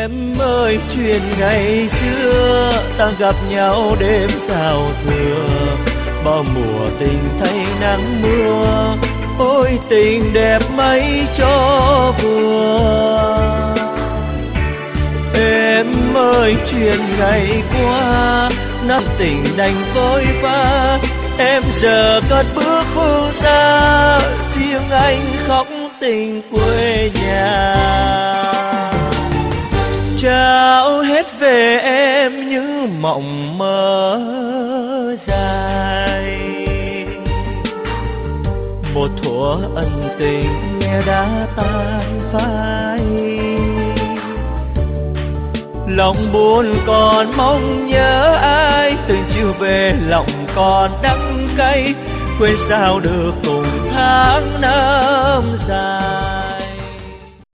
Em ơi chuyện ngày xưa ta gặp nhau đêm giao thừa, bao mùa tình thay nắng mưa, ôi tình đẹp mấy cho vừa. Em ơi chuyện ngày qua năm tình đành vội vã, em giờ cất bước phương xa, riêng anh khóc tình quê nhà. Trao hết về em những mộng mơ dài, một thuở ân tình nghe đã tan phai. Lòng buồn còn mong nhớ ai, từng chiều về lòng còn đắng cay, quên sao được cùng tháng năm dài.